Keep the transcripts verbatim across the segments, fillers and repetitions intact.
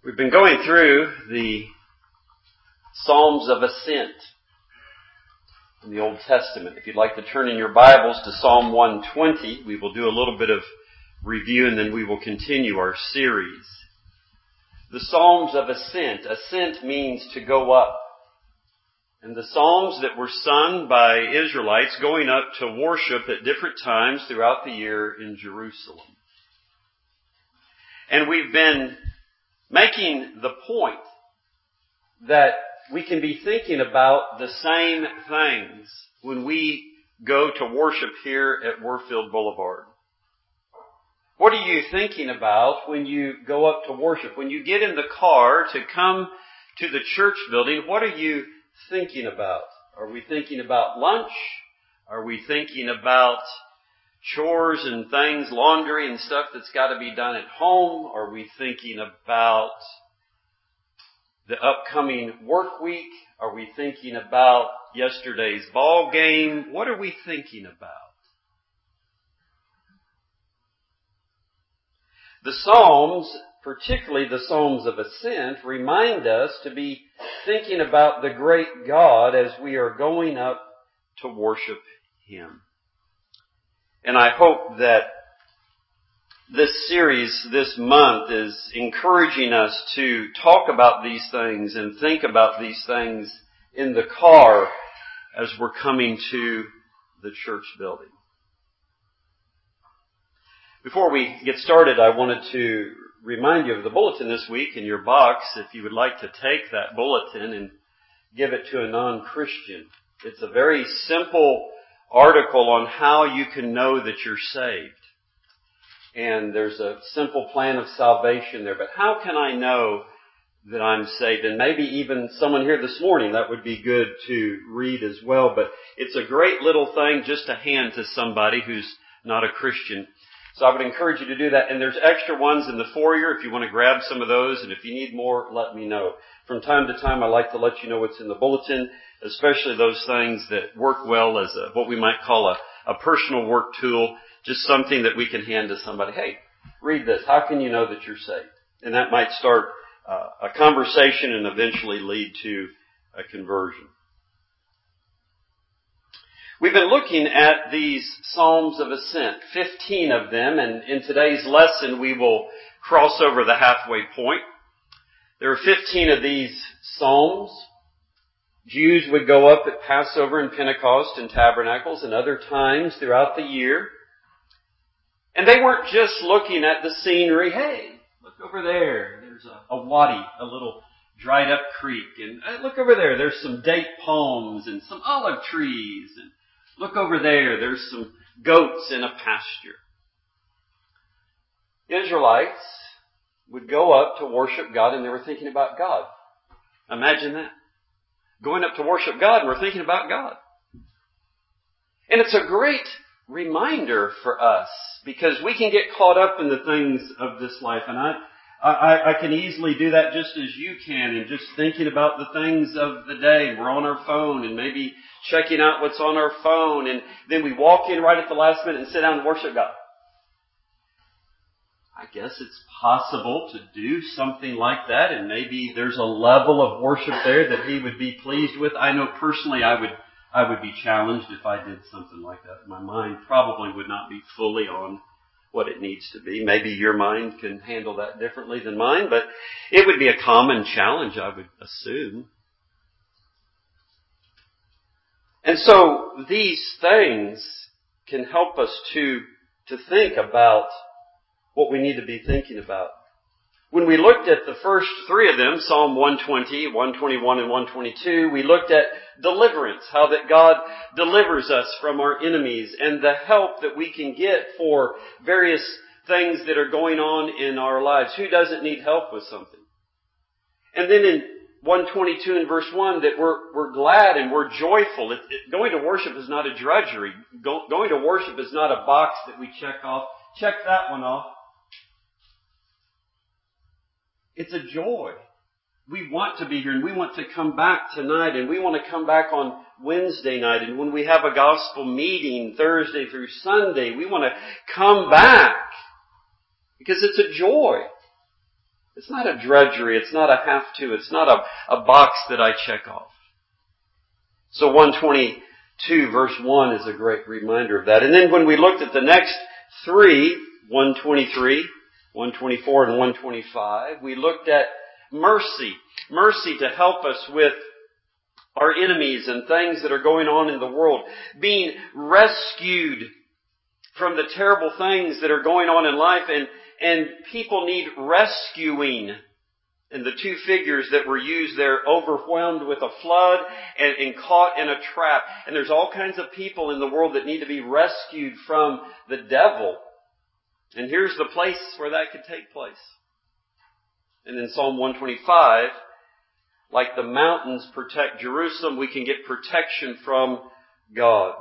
We've been going through the Psalms of Ascent in the Old Testament. If you'd like to turn in your Bibles to Psalm one twenty, we will do a little bit of review and then we will continue our series. The Psalms of Ascent. Ascent means to go up. And the Psalms that were sung by Israelites going up to worship at different times throughout the year in Jerusalem. And we've been making the point that we can be thinking about the same things when we go to worship here at Warfield Boulevard. What are you thinking about when you go up to worship? When you get in the car to come to the church building, what are you thinking about? Are we thinking about lunch? Are we thinking about chores and things, laundry and stuff that's got to be done at home? Are we thinking about the upcoming work week? Are we thinking about yesterday's ball game? What are we thinking about? The Psalms, particularly the Psalms of Ascent, remind us to be thinking about the great God as we are going up to worship Him. And I hope that this series this month is encouraging us to talk about these things and think about these things in the car as we're coming to the church building. Before we get started, I wanted to remind you of the bulletin this week in your box, if you would like to take that bulletin and give it to a non-Christian. It's a very simple article on how you can know that you're saved. And there's a simple plan of salvation there. But how can I know that I'm saved? And maybe even someone here this morning, that would be good to read as well. But it's a great little thing just to hand to somebody who's not a Christian. So I would encourage you to do that. And there's extra ones in the foyer if you want to grab some of those. And if you need more, let me know. From time to time, I like to let you know what's in the bulletin, especially those things that work well as a, what we might call a, a personal work tool, just something that we can hand to somebody. Hey, read this. How can you know that you're saved? And that might start uh, a conversation and eventually lead to a conversion. We've been looking at these Psalms of Ascent, fifteen of them, and in today's lesson we will cross over the halfway point. There are fifteen of these Psalms. Jews would go up at Passover and Pentecost and Tabernacles and other times throughout the year. And they weren't just looking at the scenery. Hey, look over there. There's a, a wadi, a little dried up creek. And uh, look over there. There's some date palms and some olive trees. And look over there. There's some goats in a pasture. Israelites would go up to worship God, and they were thinking about God. Imagine that. Going up to worship God, and we're thinking about God. And it's a great reminder for us, because we can get caught up in the things of this life. And I, I, I can easily do that just as you can, and just thinking about the things of the day. We're on our phone and maybe checking out what's on our phone, and then we walk in right at the last minute and sit down and worship God. I guess it's possible to do something like that, and maybe there's a level of worship there that He would be pleased with. I know personally I would I would be challenged if I did something like that. My mind probably would not be fully on what it needs to be. Maybe your mind can handle that differently than mine, but it would be a common challenge, I would assume. And so these things can help us to, to think about what we need to be thinking about. When we looked at the first three of them, Psalm one twenty, one twenty-one, and one twenty-two, we looked at deliverance, how that God delivers us from our enemies, and the help that we can get for various things that are going on in our lives. Who doesn't need help with something? And then in one twenty-two and verse one, that we're, we're glad and we're joyful. It, it, going to worship is not a drudgery. Go, going to worship is not a box that we check off. Check that one off. It's a joy. We want to be here, and we want to come back tonight, and we want to come back on Wednesday night. And when we have a gospel meeting Thursday through Sunday, we want to come back because it's a joy. It's not a drudgery. It's not a have to. It's not a, a box that I check off. So one twenty-two verse one is a great reminder of that. And then when we looked at the next three, one twenty-three, one twenty-four, and one twenty-five, we looked at mercy. Mercy to help us with our enemies and things that are going on in the world. Being rescued from the terrible things that are going on in life, and, and people need rescuing. And the two figures that were used there, overwhelmed with a flood and, and caught in a trap. And there's all kinds of people in the world that need to be rescued from the devil. And here's the place where that could take place. And in Psalm one twenty-five, like the mountains protect Jerusalem, we can get protection from God.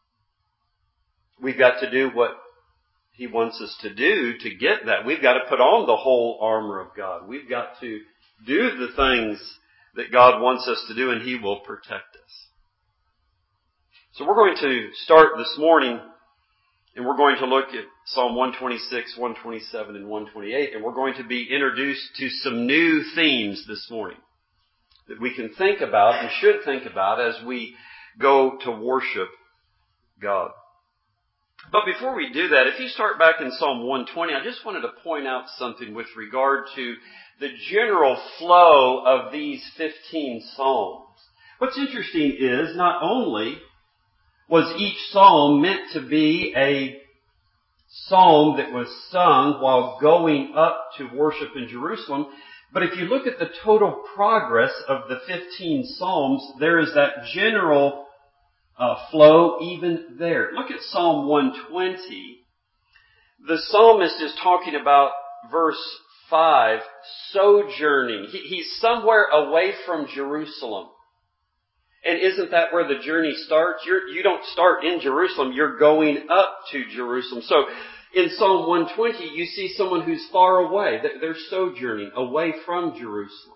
We've got to do what He wants us to do to get that. We've got to put on the whole armor of God. We've got to do the things that God wants us to do, and He will protect us. So we're going to start this morning, and we're going to look at Psalm one twenty-six, one twenty-seven, and one twenty-eight, and we're going to be introduced to some new themes this morning that we can think about and should think about as we go to worship God. But before we do that, if you start back in Psalm one twenty, I just wanted to point out something with regard to the general flow of these fifteen psalms. What's interesting is not only was each psalm meant to be a psalm that was sung while going up to worship in Jerusalem, but if you look at the total progress of the fifteen psalms, there is that general Uh, flow even there. Look at Psalm one twenty. The psalmist is talking about verse five, sojourning. He, he's somewhere away from Jerusalem. And isn't that where the journey starts? You're, you don't start in Jerusalem. You're going up to Jerusalem. So in Psalm one twenty, you see someone who's far away. They're sojourning away from Jerusalem.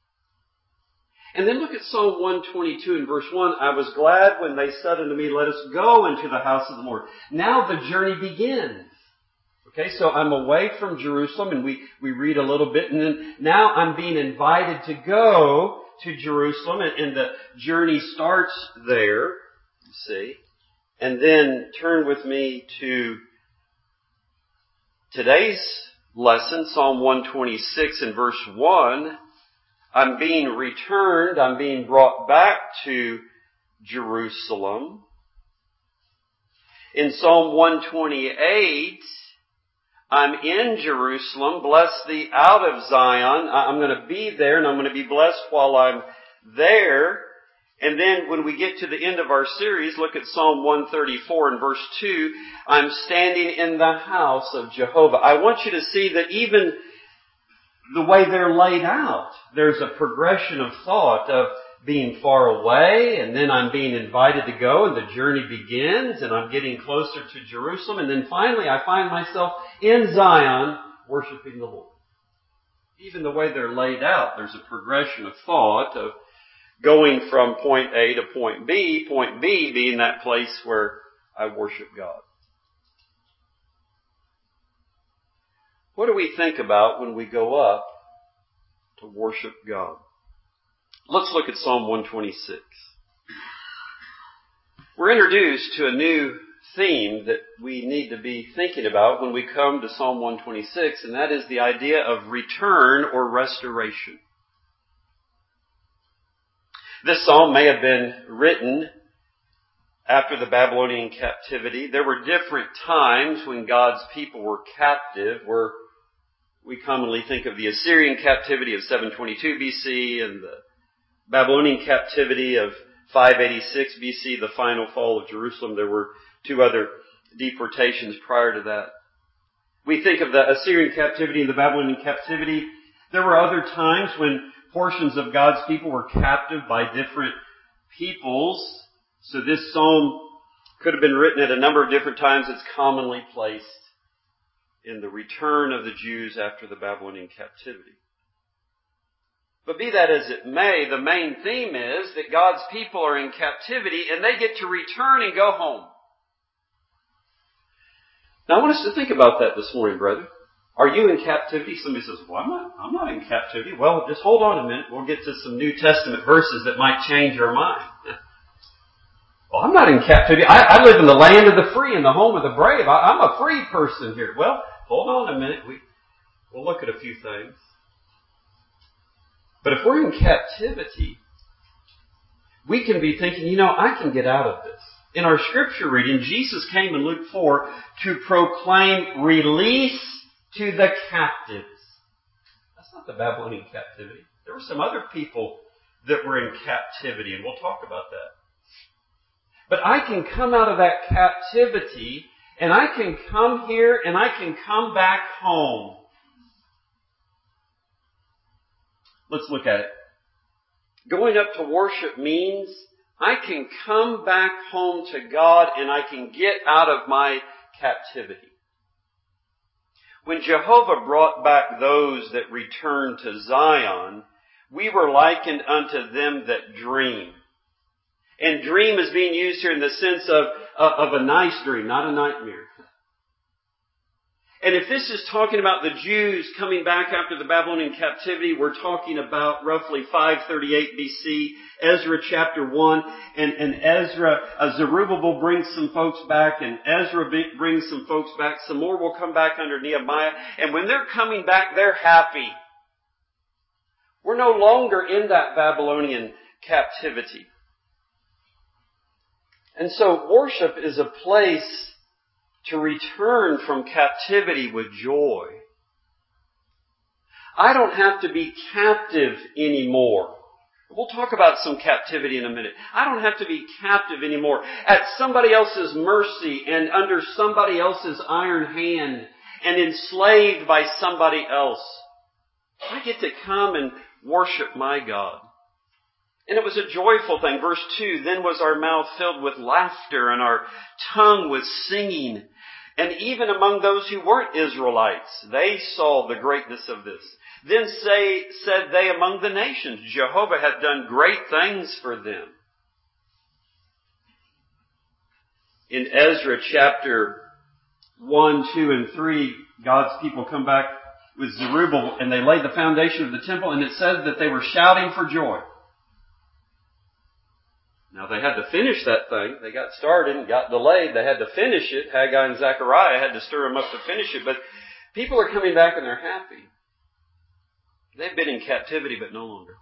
And then look at Psalm one twenty-two and verse one. I was glad when they said unto me, let us go into the house of the Lord. Now the journey begins. Okay, so I'm away from Jerusalem, and we, we read a little bit, and then now I'm being invited to go to Jerusalem, and, and the journey starts there, you see. And then turn with me to today's lesson, Psalm one twenty-six and verse one. I'm being returned, I'm being brought back to Jerusalem. In Psalm one twenty-eight, I'm in Jerusalem, bless thee out of Zion. I'm going to be there, and I'm going to be blessed while I'm there. And then when we get to the end of our series, look at Psalm one thirty-four and verse two. I'm standing in the house of Jehovah. I want you to see that even the way they're laid out, there's a progression of thought of being far away, and then I'm being invited to go, and the journey begins, and I'm getting closer to Jerusalem, and then finally I find myself in Zion worshiping the Lord. Even the way they're laid out, there's a progression of thought of going from point A to point B, point B being that place where I worship God. What do we think about when we go up to worship God? Let's look at Psalm one twenty-six. We're introduced to a new theme that we need to be thinking about when we come to Psalm one twenty-six, and that is the idea of return or restoration. This psalm may have been written after the Babylonian captivity. There were different times when God's people were captive, where we commonly think of the Assyrian captivity of seven twenty-two B C and the Babylonian captivity of five eighty-six B C, the final fall of Jerusalem. There were two other deportations prior to that. We think of the Assyrian captivity and the Babylonian captivity. There were other times when portions of God's people were captive by different peoples. So this psalm could have been written at a number of different times. It's commonly placed in the return of the Jews after the Babylonian captivity. But be that as it may, the main theme is that God's people are in captivity and they get to return and go home. Now I want us to think about that this morning, brother. Are you in captivity? Somebody says, well, I'm not, I'm not in captivity. Well, just hold on a minute. We'll get to some New Testament verses that might change your mind. Well, I'm not in captivity. I, I live in the land of the free and the home of the brave. I, I'm a free person here. Well, hold on a minute. We, we'll look at a few things. But if we're in captivity, we can be thinking, you know, I can get out of this. In our scripture reading, Jesus came in Luke four to proclaim release to the captives. That's not the Babylonian captivity. There were some other people that were in captivity, and we'll talk about that. But I can come out of that captivity, and I can come here, and I can come back home. Let's look at it. Going up to worship means I can come back home to God, and I can get out of my captivity. When Jehovah brought back those that returned to Zion, we were likened unto them that dream. And dream is being used here in the sense of, of a nice dream, not a nightmare. And if this is talking about the Jews coming back after the Babylonian captivity, we're talking about roughly five thirty-eight B C, Ezra chapter one, and, and Ezra, uh, Zerubbabel brings some folks back, and Ezra brings some folks back. Some more will come back under Nehemiah. And when they're coming back, they're happy. We're no longer in that Babylonian captivity. And so worship is a place to return from captivity with joy. I don't have to be captive anymore. We'll talk about some captivity in a minute. I don't have to be captive anymore at somebody else's mercy and under somebody else's iron hand and enslaved by somebody else. I get to come and worship my God. And it was a joyful thing. Verse two, then was our mouth filled with laughter and our tongue with singing. And even among those who weren't Israelites, they saw the greatness of this. Then say, said they among the nations, Jehovah hath done great things for them. In Ezra chapter one, two, and three, God's people come back with Zerubbabel and they laid the foundation of the temple, and it says that they were shouting for joy. Now they had to finish that thing. They got started and got delayed. They had to finish it. Haggai and Zechariah had to stir them up to finish it. But people are coming back and they're happy. They've been in captivity, but no longer.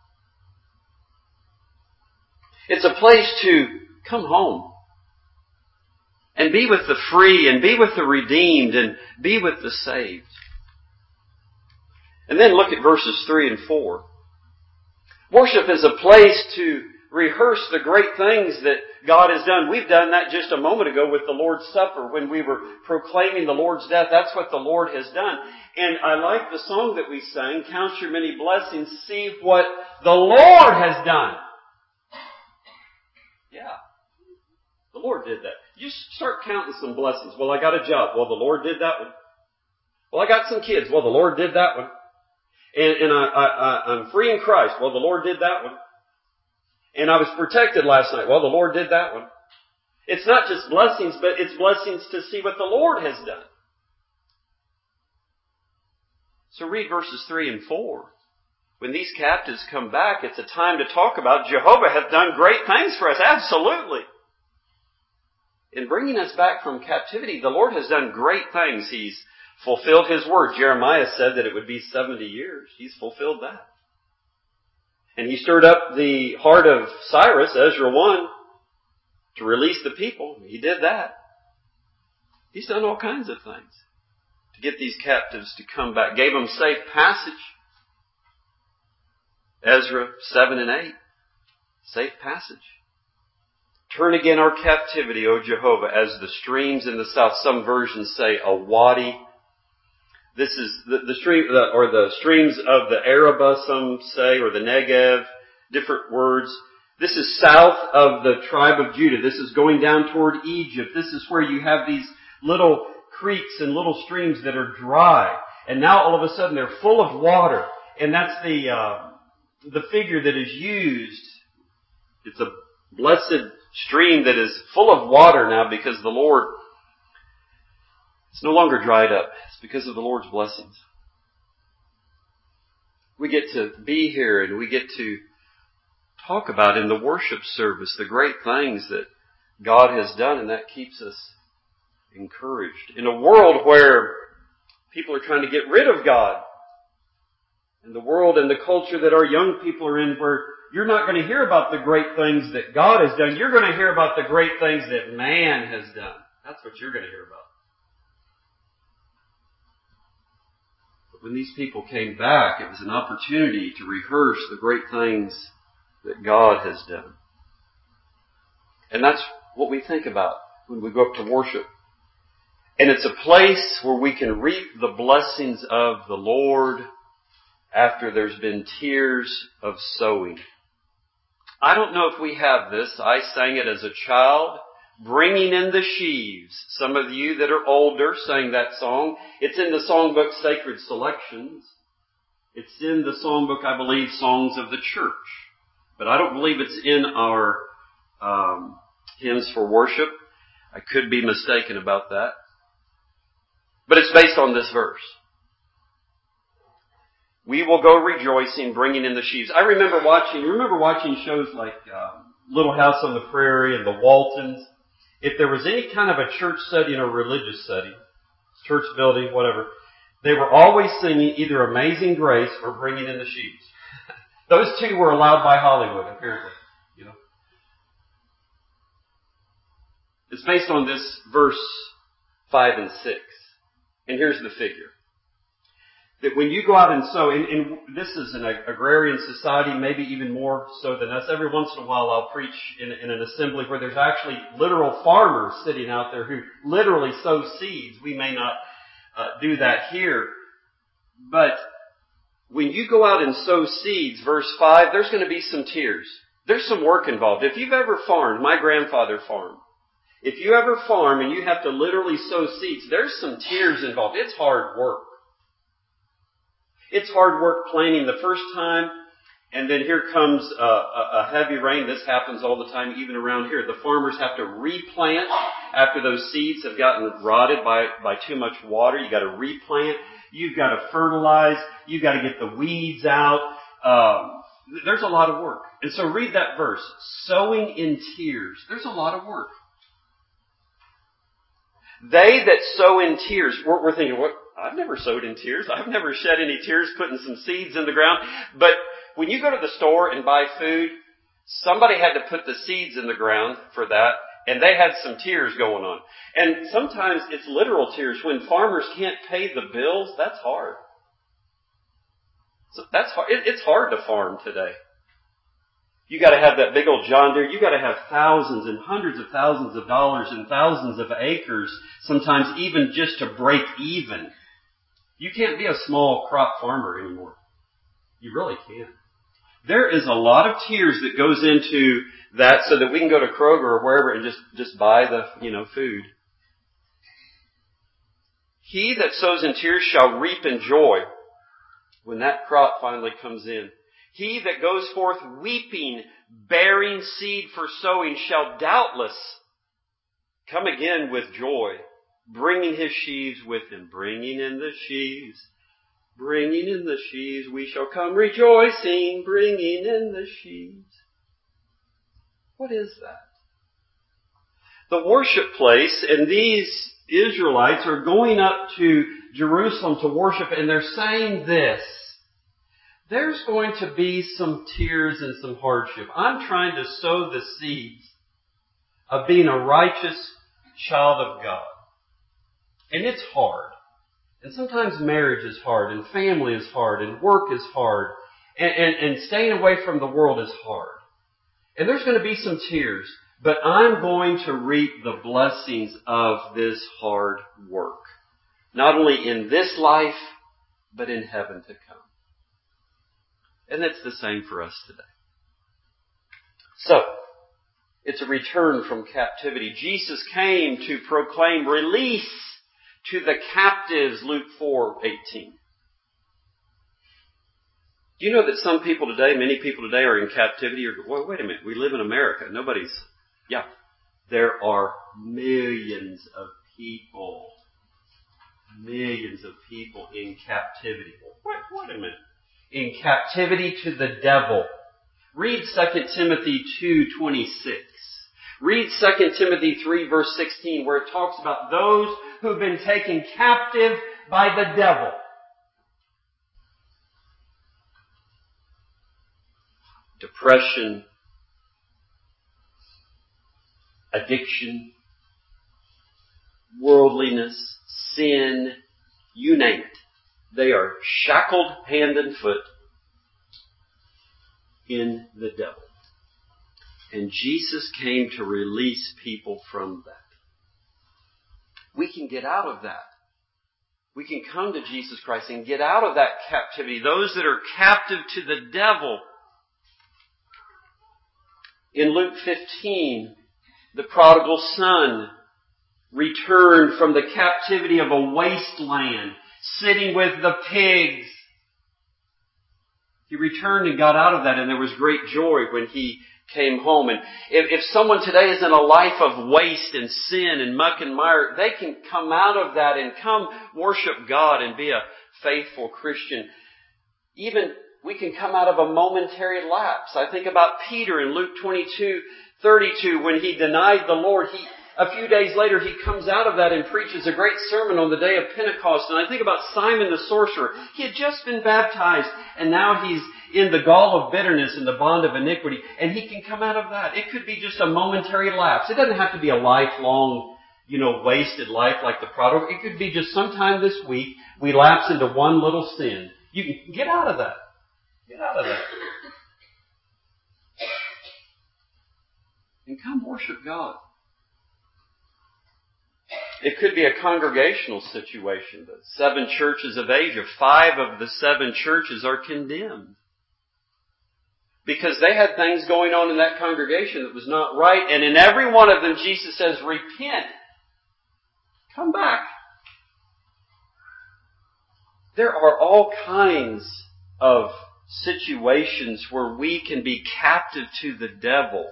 It's a place to come home and be with the free and be with the redeemed and be with the saved. And then look at verses three and four. Worship is a place to rehearse the great things that God has done. We've done that just a moment ago with the Lord's Supper when we were proclaiming the Lord's death. That's what the Lord has done. And I like the song that we sang, Count Your Many Blessings, see what the Lord has done. Yeah. The Lord did that. You start counting some blessings. Well, I got a job. Well, the Lord did that one. Well, I got some kids. Well, the Lord did that one. And, and I, I, I'm free in Christ. Well, the Lord did that one. And I was protected last night. Well, the Lord did that one. It's not just blessings, but it's blessings to see what the Lord has done. So read verses three and four. When these captives come back, it's a time to talk about Jehovah hath done great things for us. Absolutely. In bringing us back from captivity, the Lord has done great things. He's fulfilled His word. Jeremiah said that it would be seventy years. He's fulfilled that. And He stirred up the heart of Cyrus, Ezra one, to release the people. He did that. He's done all kinds of things to get these captives to come back. Gave them safe passage. Ezra seven and eight. Safe passage. Turn again our captivity, O Jehovah, as the streams in the south. Some versions say a wadi. This is the, the stream, the, or the streams of the Arabah, some say, or the Negev, different words. This is south of the tribe of Judah. This is going down toward Egypt. This is where you have these little creeks and little streams that are dry. And now all of a sudden they're full of water. And that's the, uh, the figure that is used. It's a blessed stream that is full of water now because the Lord It's no longer dried up. It's because of the Lord's blessings. We get to be here and we get to talk about in the worship service the great things that God has done, and that keeps us encouraged. In a world where people are trying to get rid of God, in the world and the culture that our young people are in, where you're not going to hear about the great things that God has done. You're going to hear about the great things that man has done. That's what you're going to hear about. But when these people came back, it was an opportunity to rehearse the great things that God has done. And that's what we think about when we go up to worship. And it's a place where we can reap the blessings of the Lord after there's been tears of sowing. I don't know if we have this. I sang it as a child, bringing in the sheaves. Some of you that are older sang that song. It's in the songbook Sacred Selections. It's in the songbook, I believe, Songs of the Church. But I don't believe it's in our um, hymns for worship. I could be mistaken about that. But it's based on this verse. We will go rejoicing, bringing in the sheaves. I remember watching, remember watching shows like uh, Little House on the Prairie and the Waltons. If there was any kind of a church setting or religious setting, church building, whatever, they were always singing either Amazing Grace or Bringing in the Sheaves. Those two were allowed by Hollywood, apparently. You know, it's based on this verse five and six. And here's the figure. That when you go out and sow, and, and this is an agrarian society, maybe even more so than us. Every once in a while I'll preach in, in an assembly where there's actually literal farmers sitting out there who literally sow seeds. We may not uh, do that here. But when you go out and sow seeds, verse five, there's going to be some tears. There's some work involved. If you've ever farmed, my grandfather farmed. If you ever farm and you have to literally sow seeds, there's some tears involved. It's hard work. It's hard work planting the first time, and then here comes a, a, a heavy rain. This happens all the time, even around here. The farmers have to replant after those seeds have gotten rotted by, by too much water. You've got to replant. You've got to fertilize. You've got to get the weeds out. Um, there's a lot of work. And so read that verse. Sowing in tears. There's a lot of work. They that sow in tears, we're, we're thinking, what? I've never sowed in tears. I've never shed any tears putting some seeds in the ground. But when you go to the store and buy food, somebody had to put the seeds in the ground for that, and they had some tears going on. And sometimes it's literal tears. When farmers can't pay the bills, that's hard. So that's hard. It, it's hard to farm today. You got to have that big old John Deere. You got to have thousands and hundreds of thousands of dollars and thousands of acres, sometimes even just to break even. You can't be a small crop farmer anymore. You really can't. There is a lot of tears that goes into that so that we can go to Kroger or wherever and just, just buy the, you know, food. He that sows in tears shall reap in joy when that crop finally comes in. He that goes forth weeping, bearing seed for sowing, shall doubtless come again with joy, bringing his sheaves with him. Bringing in the sheaves, bringing in the sheaves, we shall come rejoicing, bringing in the sheaves. What is that? The worship place, and these Israelites are going up to Jerusalem to worship, and they're saying this. There's going to be some tears and some hardship. I'm trying to sow the seeds of being a righteous child of God. And it's hard. And sometimes marriage is hard, and family is hard, and work is hard, and, and, and staying away from the world is hard. And there's going to be some tears, but I'm going to reap the blessings of this hard work. Not only in this life, but in heaven to come. And it's the same for us today. So, it's a return from captivity. Jesus came to proclaim release to the captives, Luke four eighteen. Do you know that some people today, many people today are in captivity? Or, well, wait a minute, we live in America. Nobody's, yeah. There are millions of people Millions of people in captivity. Wait, wait a minute. In captivity to the devil. Read Second Timothy two twenty-six. Read Second Timothy three verse sixteen, where it talks about those who've been taken captive by the devil. Depression, addiction, worldliness, sin, you name it. They are shackled hand and foot in the devil. And Jesus came to release people from that. We can get out of that. We can come to Jesus Christ and get out of that captivity. Those that are captive to the devil. In Luke fifteen, the prodigal son returned from the captivity of a wasteland, sitting with the pigs. He returned and got out of that, and there was great joy when he came home. And if, if someone today is in a life of waste and sin and muck and mire, they can come out of that and come worship God and be a faithful Christian. Even we can come out of a momentary lapse. I think about Peter in Luke twenty-two thirty-two, when he denied the Lord. He, a few days later, he comes out of that and preaches a great sermon on the day of Pentecost. And I think about Simon the sorcerer. He had just been baptized, and now he's in the gall of bitterness and the bond of iniquity. And he can come out of that. It could be just a momentary lapse. It doesn't have to be a lifelong, you know, wasted life like the prodigal. It could be just sometime this week we lapse into one little sin. You can get out of that. Get out of that. And come worship God. It could be a congregational situation. The seven churches of Asia, five of the seven churches are condemned. Because they had things going on in that congregation that was not right. And in every one of them, Jesus says, repent. Come back. There are all kinds of situations where we can be captive to the devil.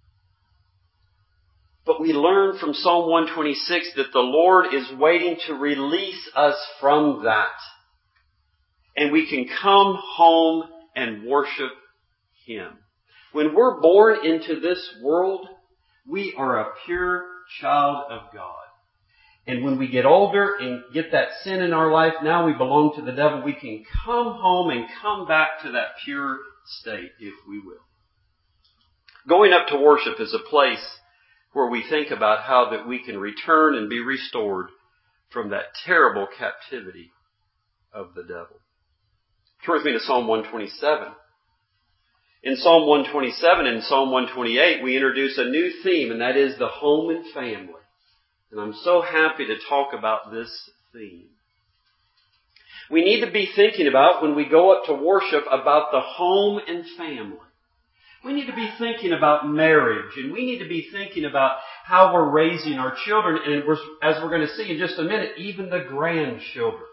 But we learn from Psalm one twenty-six that the Lord is waiting to release us from that. And we can come home and worship Him. When we're born into this world, we are a pure child of God. And when we get older and get that sin in our life, now we belong to the devil. We can come home and come back to that pure state, if we will. Going up to worship is a place where we think about how that we can return and be restored from that terrible captivity of the devil. Turn with me to Psalm one twenty-seven. In Psalm one twenty-seven and Psalm one twenty-eight, we introduce a new theme, and that is the home and family. And I'm so happy to talk about this theme. We need to be thinking about, when we go up to worship, about the home and family. We need to be thinking about marriage, and we need to be thinking about how we're raising our children, and we're, as we're going to see in just a minute, even the grandchildren.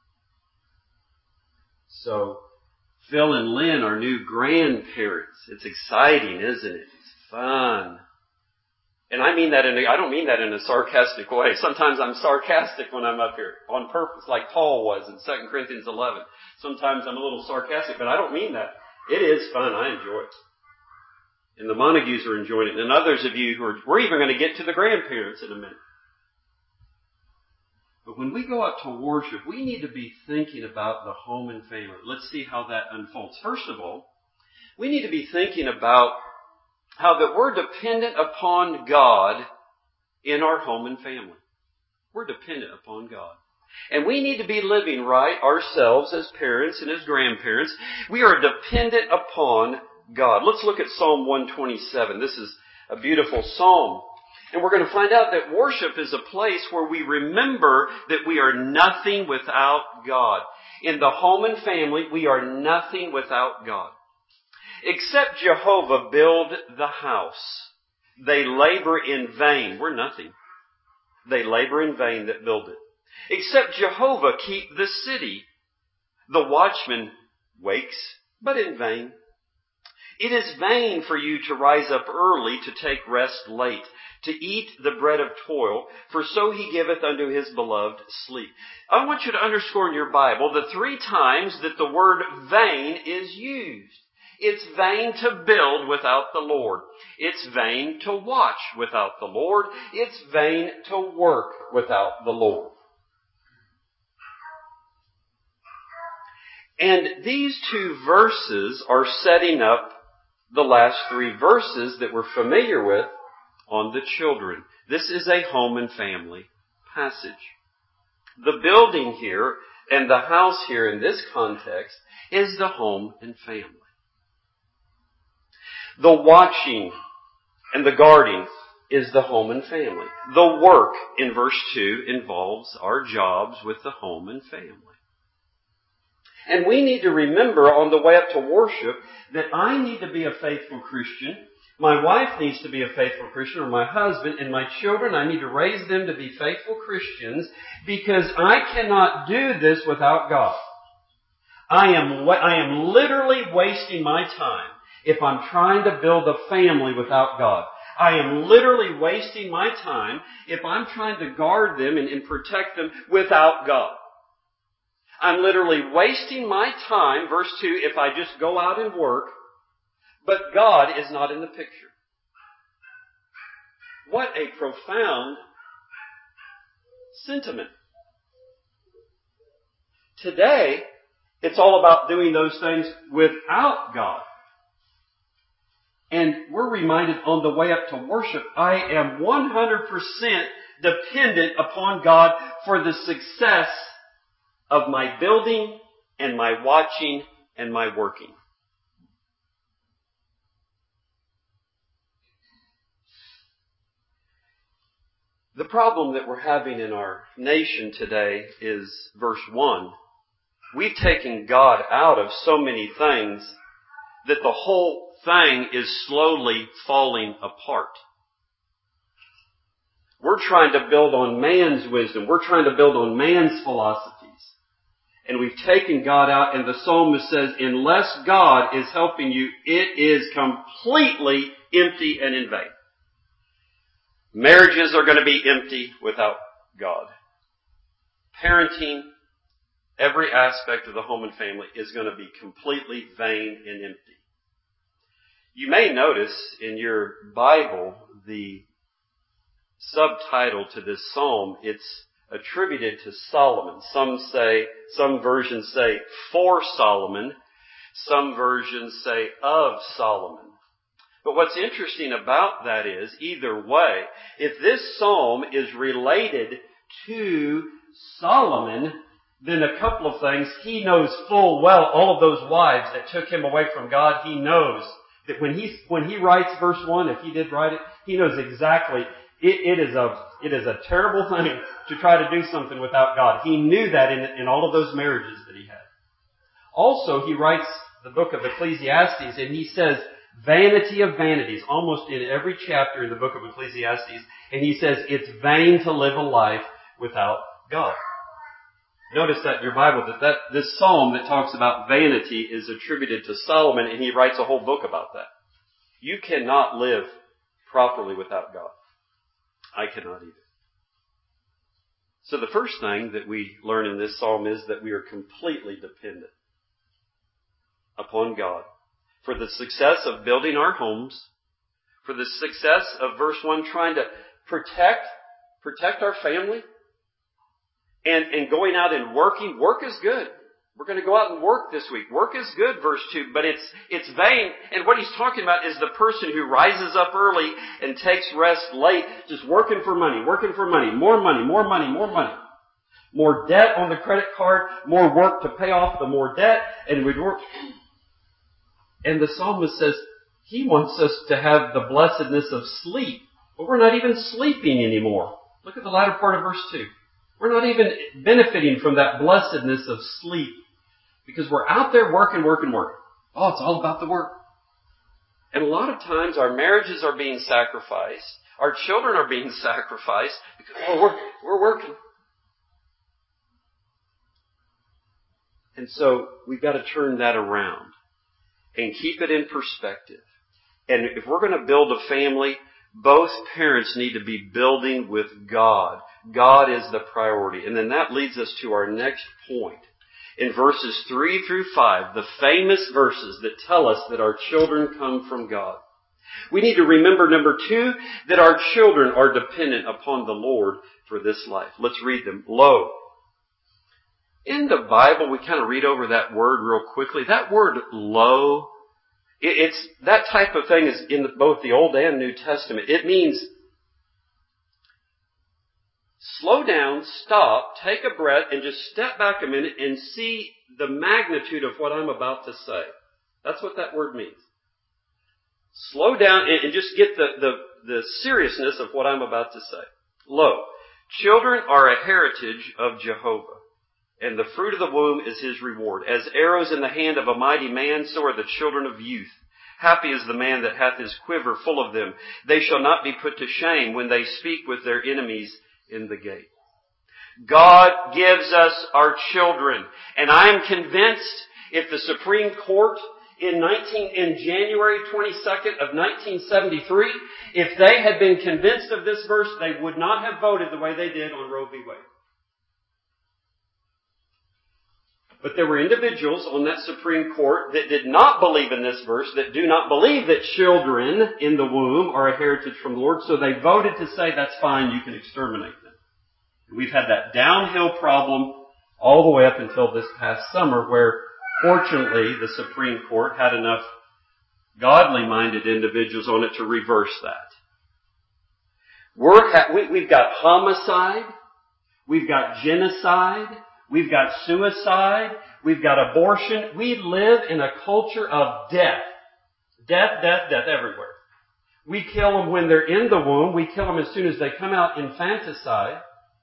So, Phil and Lynn are new grandparents. It's exciting, isn't it? It's fun. And I mean that in a, I don't mean that in a sarcastic way. Sometimes I'm sarcastic when I'm up here on purpose, like Paul was in Second Corinthians eleven. Sometimes I'm a little sarcastic, but I don't mean that. It is fun. I enjoy it. And the Montagues are enjoying it. And others of you who are, we're even going to get to the grandparents in a minute. But when we go out to worship, we need to be thinking about the home and family. Let's see how that unfolds. First of all, we need to be thinking about how that we're dependent upon God in our home and family. We're dependent upon God. And we need to be living right ourselves as parents and as grandparents. We are dependent upon God. Let's look at Psalm one twenty-seven. This is a beautiful psalm. And we're going to find out that worship is a place where we remember that we are nothing without God. In the home and family, we are nothing without God. Except Jehovah build the house, they labor in vain. We're nothing. They labor in vain that build it. Except Jehovah keep the city, the watchman wakes, but in vain. It is vain for you to rise up early, to take rest late, to eat the bread of toil, for so he giveth unto his beloved sleep. I want you to underscore in your Bible the three times that the word vain is used. It's vain to build without the Lord. It's vain to watch without the Lord. It's vain to work without the Lord. And these two verses are setting up the last three verses that we're familiar with on the children. This is a home and family passage. The building here and the house here in this context is the home and family. The watching and the guarding is the home and family. The work in verse two involves our jobs with the home and family. And we need to remember on the way up to worship that I need to be a faithful Christian. My wife needs to be a faithful Christian, or my husband, and my children, I need to raise them to be faithful Christians, because I cannot do this without God. I am, I am literally wasting my time if I'm trying to build a family without God. I am literally wasting my time if I'm trying to guard them and, and protect them without God. I'm literally wasting my time, verse two, if I just go out and work, but God is not in the picture. What a profound sentiment. Today, it's all about doing those things without God. And we're reminded on the way up to worship, I am one hundred percent dependent upon God for the success of my building and my watching and my working. The problem that we're having in our nation today is verse one. We've taken God out of so many things that the whole thing is slowly falling apart. We're trying to build on man's wisdom. We're trying to build on man's philosophies. And we've taken God out, and the psalmist says, unless God is helping you, it is completely empty and in vain. Marriages are going to be empty without God. Parenting, every aspect of the home and family is going to be completely vain and empty. You may notice in your Bible the subtitle to this psalm, it's attributed to Solomon. Some say, some versions say for Solomon. Some versions say of Solomon. But what's interesting about that is, either way, if this psalm is related to Solomon, then a couple of things. He knows full well all of those wives that took him away from God. He knows that when he, when he writes verse one, if he did write it, he knows exactly It, it is a it is a terrible thing to try to do something without God. He knew that in, in all of those marriages that he had. Also, he writes the book of Ecclesiastes, and he says, vanity of vanities, almost in every chapter in the book of Ecclesiastes, and he says, it's vain to live a life without God. Notice that in your Bible, that, that this psalm that talks about vanity is attributed to Solomon, and he writes a whole book about that. You cannot live properly without God. I cannot either. So the first thing that we learn in this psalm is that we are completely dependent upon God for the success of building our homes, for the success of verse one, trying to protect, protect our family, and, and going out and working. Work is good. We're going to go out and work this week. Work is good, verse two, but it's, it's vain. And what he's talking about is the person who rises up early and takes rest late, just working for money, working for money, more money, more money, more money. More debt on the credit card, more work to pay off the more debt, and we'd work. And the psalmist says he wants us to have the blessedness of sleep, but we're not even sleeping anymore. Look at the latter part of verse two. We're not even benefiting from that blessedness of sleep. Because we're out there working, working, working. Oh, it's all about the work. And a lot of times our marriages are being sacrificed. Our children are being sacrificed because oh, we're, we're working. And so we've got to turn that around. and keep it in perspective. And if we're going to build a family, both parents need to be building with God. God is the priority. And then that leads us to our next point. In verses three through five, the famous verses that tell us that our children come from God. We need to remember, number two, that our children are dependent upon the Lord for this life. Let's read them. Lo. In the Bible, we kind of read over that word real quickly. That word, lo, it's, that type of thing is in both the Old and New Testament. It means slow down, stop, take a breath, and just step back a minute and see the magnitude of what I'm about to say. That's what that word means. Slow down and just get the, the, the seriousness of what I'm about to say. Lo, children are a heritage of Jehovah, and the fruit of the womb is his reward. As arrows in the hand of a mighty man, so are the children of youth. Happy is the man that hath his quiver full of them. They shall not be put to shame when they speak with their enemies in the gate. God gives us our children, and I am convinced if the Supreme Court in nineteen in January twenty-second of nineteen seventy-three, if they had been convinced of this verse, they would not have voted the way they did on Roe v. Wade. But there were individuals on that Supreme Court that did not believe in this verse, that do not believe that children in the womb are a heritage from the Lord, so they voted to say, that's fine, you can exterminate them. We've had that downhill problem all the way up until this past summer, where fortunately the Supreme Court had enough godly-minded individuals on it to reverse that. We're ha- we, we've got homicide, we've got genocide, we've got suicide, we've got abortion. We live in a culture of death. Death, death, death everywhere. We kill them when they're in the womb. We kill them as soon as they come out infanticide.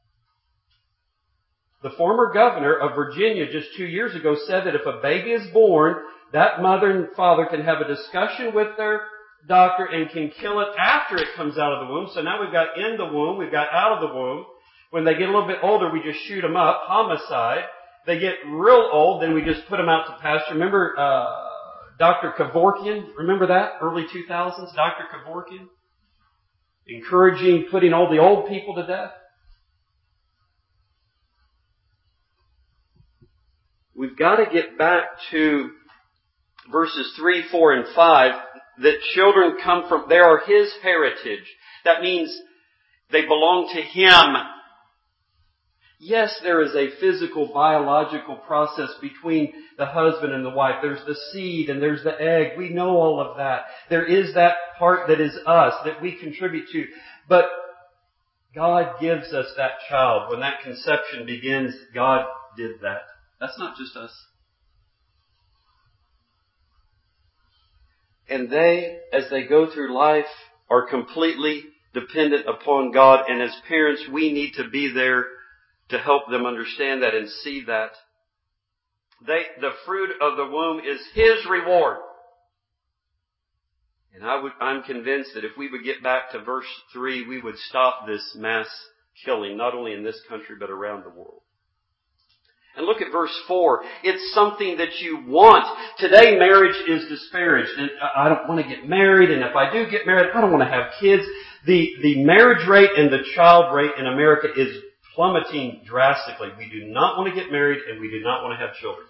The former governor of Virginia just two years ago said that if a baby is born, that mother and father can have a discussion with their doctor and can kill it after it comes out of the womb. So now we've got in the womb, we've got out of the womb. When they get a little bit older, we just shoot them up. Homicide. They get real old, then we just put them out to pasture. Remember uh, Doctor Kevorkian? Remember that? Early two thousands, Doctor Kevorkian? Encouraging putting all the old people to death. We've got to get back to verses three, four, and five, that children come from, they are his heritage. That means they belong to him. Yes, there is a physical, biological process between the husband and the wife. There's the seed and there's the egg. We know all of that. There is that part that is us, that we contribute to. But God gives us that child. When that conception begins, God did that. That's not just us. And they, as they go through life, are completely dependent upon God. And as parents, we need to be there to help them understand that and see that. They, the fruit of the womb is his reward. And I would, I'm convinced that if we would get back to verse three, we would stop this mass killing, not only in this country, but around the world. And look at verse four. It's something that you want. Today marriage is disparaged. And I don't want to get married. And if I do get married, I don't want to have kids. The, the marriage rate and the child rate in America is plummeting drastically. We do not want to get married and we do not want to have children.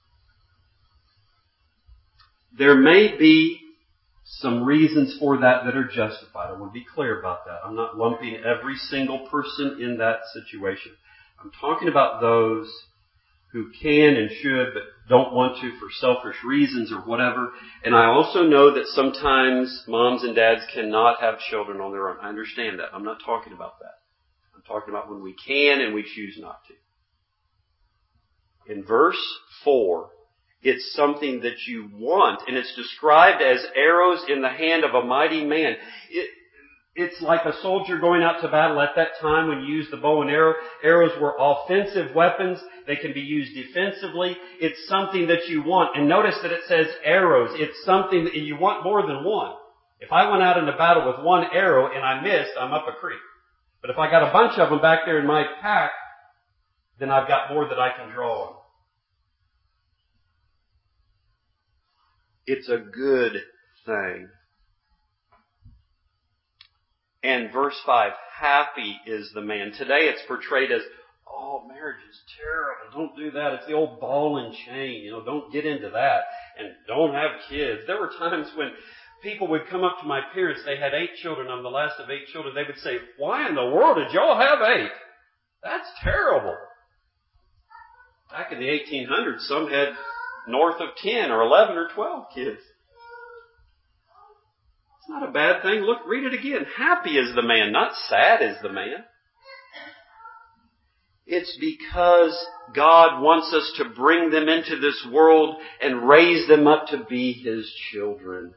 There may be some reasons for that that are justified. I want to be clear about that. I'm not lumping every single person in that situation. I'm talking about those who can and should but don't want to for selfish reasons or whatever. And I also know that sometimes moms and dads cannot have children on their own. I understand that. I'm not talking about that. I'm talking about when we can and we choose not to. In verse four, it's something that you want, and it's described as arrows in the hand of a mighty man. It, it's like a soldier going out to battle at that time when you use the bow and arrow. Arrows were offensive weapons. They can be used defensively. It's something that you want. And notice that it says arrows. It's something that you want more than one. If I went out into battle with one arrow and I missed, I'm up a creek. But if I got a bunch of them back there in my pack, then I've got more that I can draw on. It's a good thing. And verse five, happy is the man. Today it's portrayed as, oh, marriage is terrible. Don't do that. It's the old ball and chain. You know, don't get into that. And don't have kids. There were times when people would come up to my parents. They had eight children. I'm the last of eight children. They would say, why in the world did y'all have eight? That's terrible. Back in the eighteen hundreds, some had north of ten or eleven or twelve kids. It's not a bad thing. Look, read it again. Happy is the man, not sad is the man. It's because God wants us to bring them into this world and raise them up to be His children.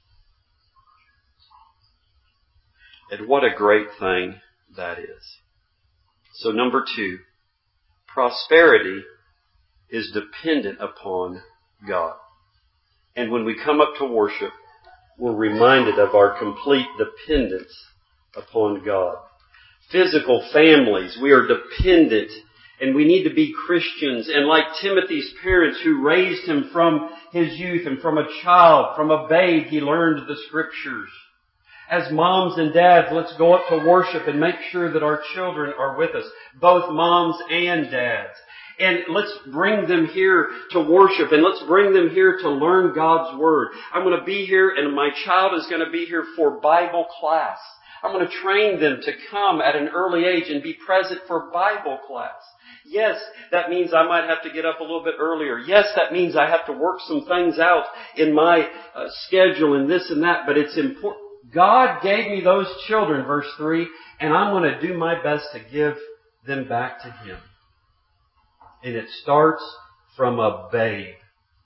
And what a great thing that is. So number two, prosperity is dependent upon God. And when we come up to worship, we're reminded of our complete dependence upon God. Physical families, we are dependent, and we need to be Christians. And like Timothy's parents who raised him from his youth and from a child, from a babe, he learned the Scriptures. As moms and dads, let's go up to worship and make sure that our children are with us, both moms and dads. And let's bring them here to worship, and let's bring them here to learn God's Word. I'm going to be here, and my child is going to be here for Bible class. I'm going to train them to come at an early age and be present for Bible class. Yes, that means I might have to get up a little bit earlier. Yes, that means I have to work some things out in my uh, schedule and this and that, but it's important. God gave me those children, verse three, and I'm going to do my best to give them back to Him. And it starts from a babe.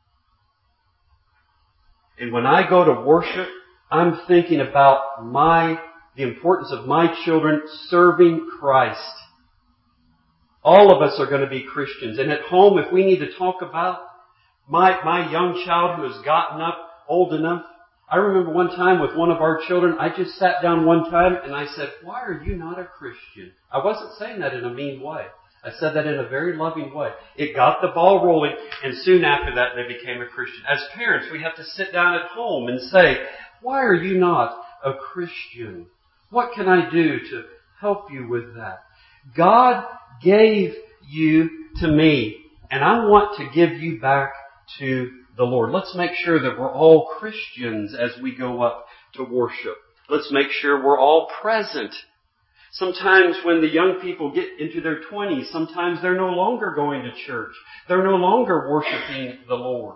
And when I go to worship, I'm thinking about my, the importance of my children serving Christ. All of us are going to be Christians. And at home, if we need to talk about my, my young child who has gotten up old enough, I remember one time with one of our children, I just sat down one time and I said, why are you not a Christian? I wasn't saying that in a mean way. I said that in a very loving way. It got the ball rolling, and soon after that they became a Christian. As parents, we have to sit down at home and say, why are you not a Christian? What can I do to help you with that? God gave you to me, and I want to give you back to the Lord. Let's make sure that we're all Christians as we go up to worship. Let's make sure we're all present. Sometimes when the young people get into their twenties, sometimes they're no longer going to church. They're no longer worshiping the Lord.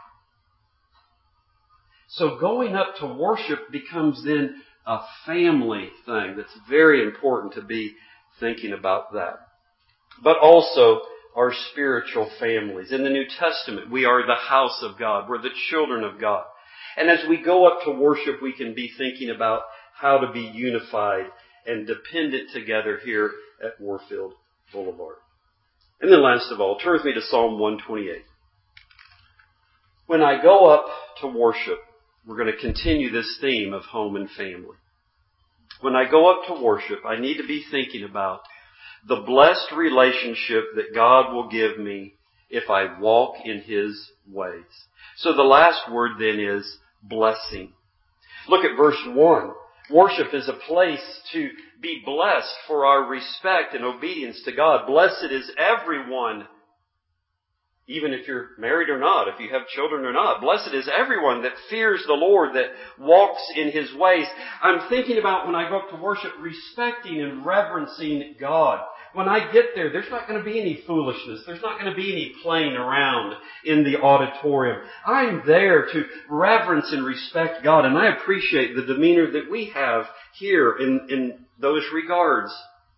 So going up to worship becomes then a family thing. That's very important to be thinking about that. But also our spiritual families. In the New Testament, we are the house of God. We're the children of God. And as we go up to worship, we can be thinking about how to be unified and dependent together here at Warfield Boulevard. And then last of all, turn with me to Psalm one twenty-eight. When I go up to worship, we're going to continue this theme of home and family. When I go up to worship, I need to be thinking about the blessed relationship that God will give me if I walk in His ways. So the last word then is blessing. Look at verse one. Worship is a place to be blessed for our respect and obedience to God. Blessed is everyone, even if you're married or not, if you have children or not. Blessed is everyone that fears the Lord, that walks in His ways. I'm thinking about when I go up to worship, respecting and reverencing God. When I get there, there's not going to be any foolishness. There's not going to be any playing around in the auditorium. I'm there to reverence and respect God, and I appreciate the demeanor that we have here in, in those regards.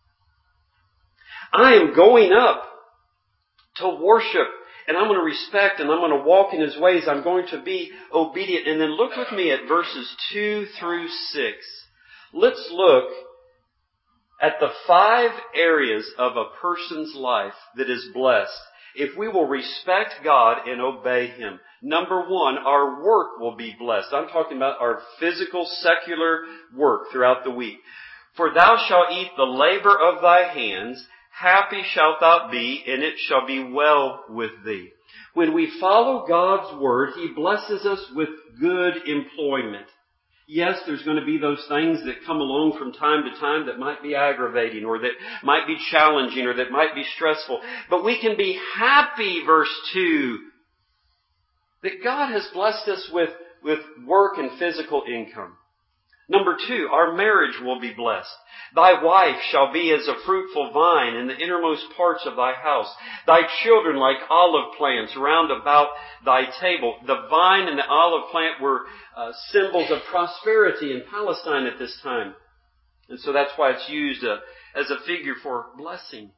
I am going up to worship, and I'm going to respect and I'm going to walk in His ways. I'm going to be obedient. And then look with me at verses two through six. Let's look at the five areas of a person's life that is blessed if we will respect God and obey Him. Number one, our work will be blessed. I'm talking about our physical, secular work throughout the week. For thou shalt eat the labor of thy hands, happy shalt thou be, and it shall be well with thee. When we follow God's Word, He blesses us with good employment. Yes, there's going to be those things that come along from time to time that might be aggravating or that might be challenging or that might be stressful. But we can be happy, verse two, that God has blessed us with, with work and physical income. Number two, our marriage will be blessed. Thy wife shall be as a fruitful vine in the innermost parts of thy house. Thy children like olive plants round about thy table. The vine and the olive plant were uh, symbols of prosperity in Palestine at this time. And so that's why it's used uh, as a figure for blessing.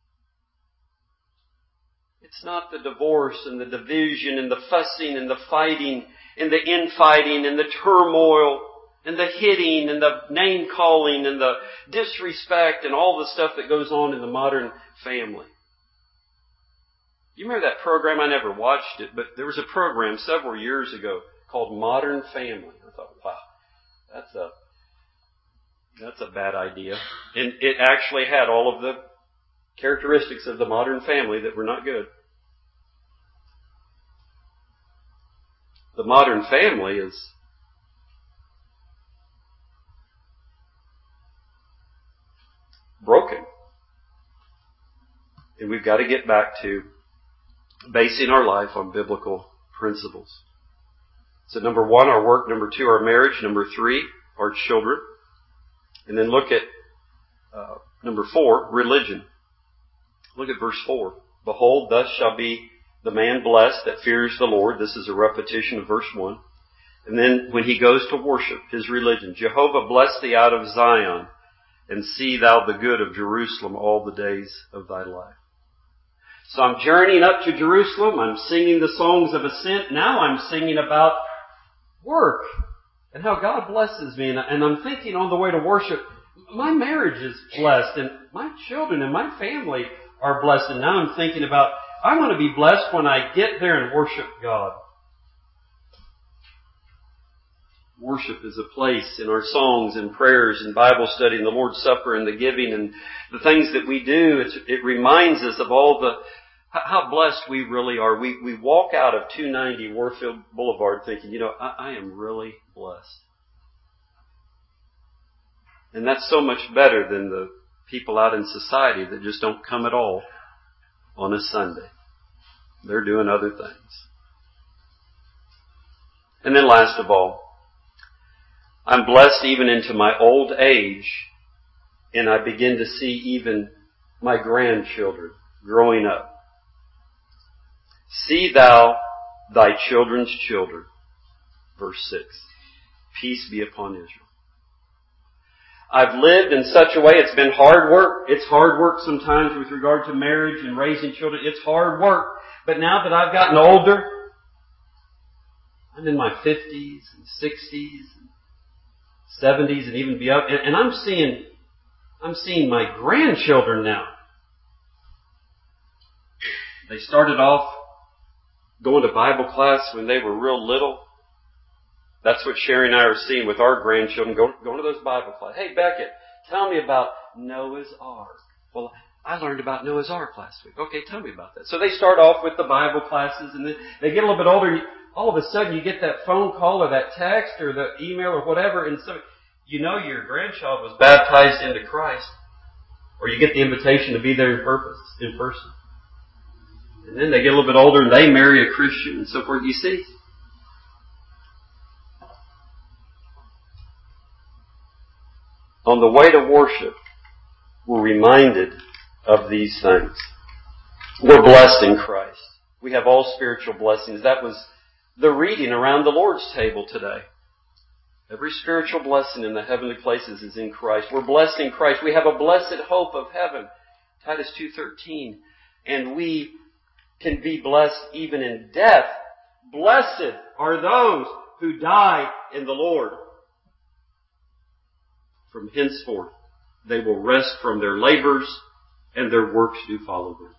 It's not the divorce and the division and the fussing and the fighting and the infighting and the turmoil and the hitting and the name calling and the disrespect and all the stuff that goes on in the modern family. You remember that program? I never watched it, but there was a program several years ago called Modern Family. I thought, wow, that's a that's a bad idea. And it actually had all of the characteristics of the modern family that were not good. The modern family is broken. And we've got to get back to basing our life on biblical principles. So number one, our work. Number two, our marriage. Number three, our children. And then look at uh, number four, religion. Look at verse four. Behold, thus shall be the man blessed that fears the Lord. This is a repetition of verse one. And then when he goes to worship, his religion. Jehovah bless thee out of Zion, and see thou the good of Jerusalem all the days of thy life. So I'm journeying up to Jerusalem. I'm singing the songs of ascent. Now I'm singing about work and how God blesses me. And I'm thinking on the way to worship, my marriage is blessed and my children and my family are blessed. And now I'm thinking about, I'm going to be blessed when I get there and worship God. Worship is a place in our songs and prayers and Bible study and the Lord's Supper and the giving and the things that we do. It's, it reminds us of all the, how blessed we really are. We, we walk out of two ninety Warfield Boulevard thinking, you know, I, I am really blessed. And that's so much better than the people out in society that just don't come at all on a Sunday. They're doing other things. And then last of all, I'm blessed even into my old age, and I begin to see even my grandchildren growing up. See thou thy children's children. Verse six. Peace be upon Israel. I've lived in such a way, it's been hard work. It's hard work sometimes with regard to marriage and raising children. It's hard work. But now that I've gotten older, I'm in my fifties and sixties and seventies and even beyond, and, and I'm seeing, I'm seeing my grandchildren now. They started off going to Bible class when they were real little. That's what Sherry and I are seeing with our grandchildren, going, going to those Bible classes. Hey, Beckett, tell me about Noah's Ark. Well, I learned about Noah's Ark last week. Okay, tell me about that. So they start off with the Bible classes, and then they get a little bit older, and all of a sudden you get that phone call or that text or the email or whatever, and so you know your grandchild was baptized into Christ, or you get the invitation to be there in purpose, in person. And then they get a little bit older and they marry a Christian and so forth. You see? On the way to worship, we're reminded of these things. We're blessed in Christ. We have all spiritual blessings. That was the reading around the Lord's table today. Every spiritual blessing in the heavenly places is in Christ. We're blessed in Christ. We have a blessed hope of heaven. Titus two thirteen. And we can be blessed even in death. Blessed are those who die in the Lord. From henceforth, they will rest from their labors, and their works do follow them.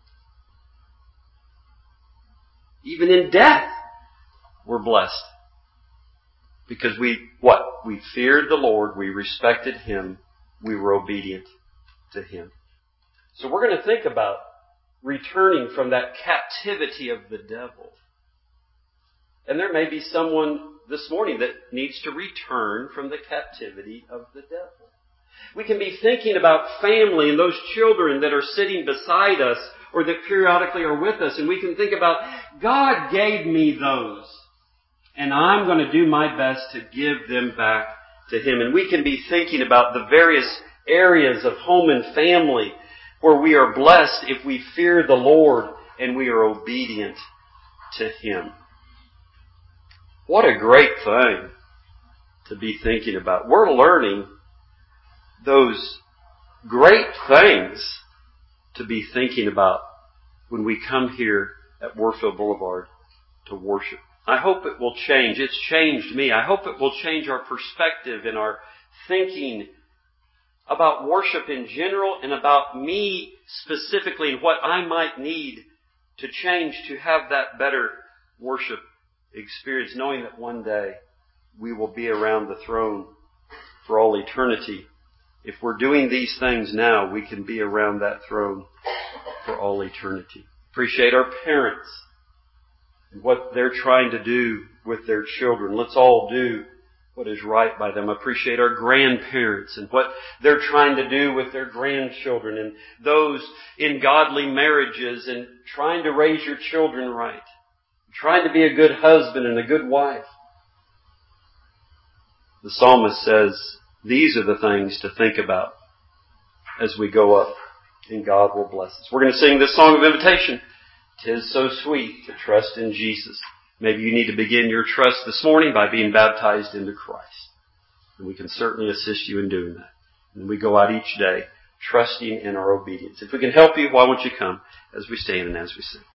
Even in death, we're blessed. Because we, what? We feared the Lord, we respected Him, we were obedient to Him. So we're going to think about returning from that captivity of the devil. And there may be someone this morning that needs to return from the captivity of the devil. We can be thinking about family and those children that are sitting beside us or that periodically are with us, and we can think about, God gave me those, and I'm going to do my best to give them back to Him. And we can be thinking about the various areas of home and family where we are blessed if we fear the Lord and we are obedient to Him. What a great thing to be thinking about. We're learning those great things to be thinking about when we come here at Warfield Boulevard to worship. I hope it will change. It's changed me. I hope it will change our perspective and our thinking about worship in general and about me specifically and what I might need to change to have that better worship experience, knowing that one day we will be around the throne for all eternity. If we're doing these things now, we can be around that throne for all eternity. Appreciate our parents and what they're trying to do with their children. Let's all do what is right by them. Appreciate our grandparents and what they're trying to do with their grandchildren and those in godly marriages and trying to raise your children right. Trying to be a good husband and a good wife. The psalmist says, these are the things to think about as we go up, and God will bless us. We're going to sing this song of invitation. 'Tis so sweet to trust in Jesus. Maybe you need to begin your trust this morning by being baptized into Christ. And we can certainly assist you in doing that. And we go out each day trusting in our obedience. If we can help you, why won't you come as we stand and as we sing?